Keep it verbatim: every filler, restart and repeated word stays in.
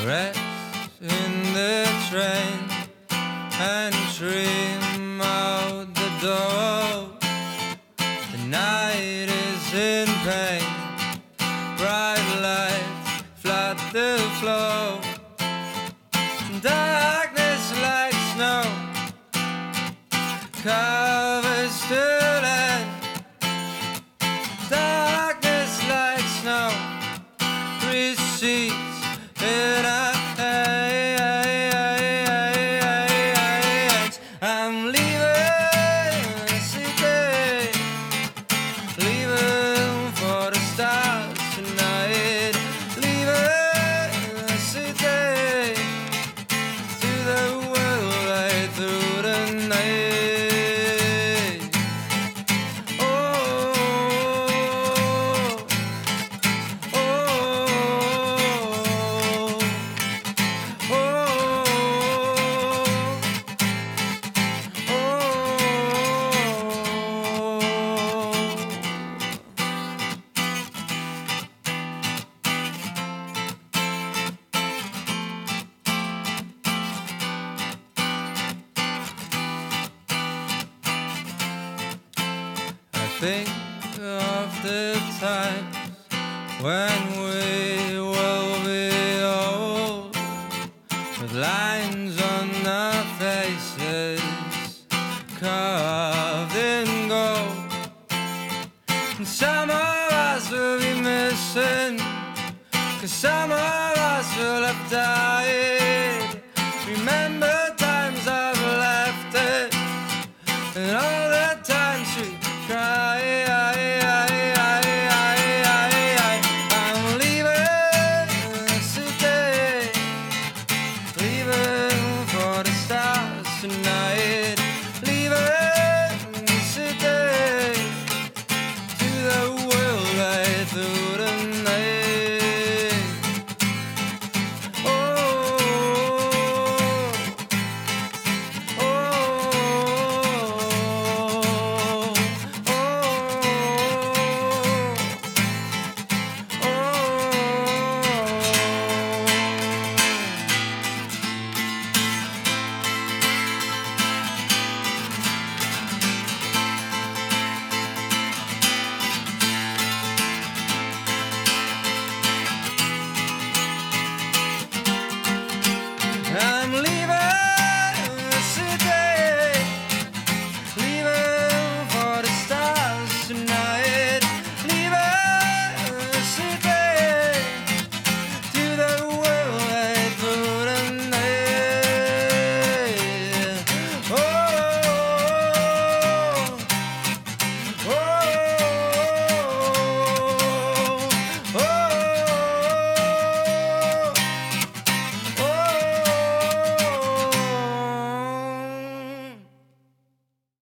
rest in the train and dream out the door. The night is in pain, bright lights flood the floor. Darkness like snow covers the land. Darkness like snow recedes in our hands. I'm leaving the city, leaving for the stars tonight. Leaving the city to the world right through the night. Think of the times when we will be old, with lines on our faces carved in gold. And some of us will be missing, 'cause some of us will have died.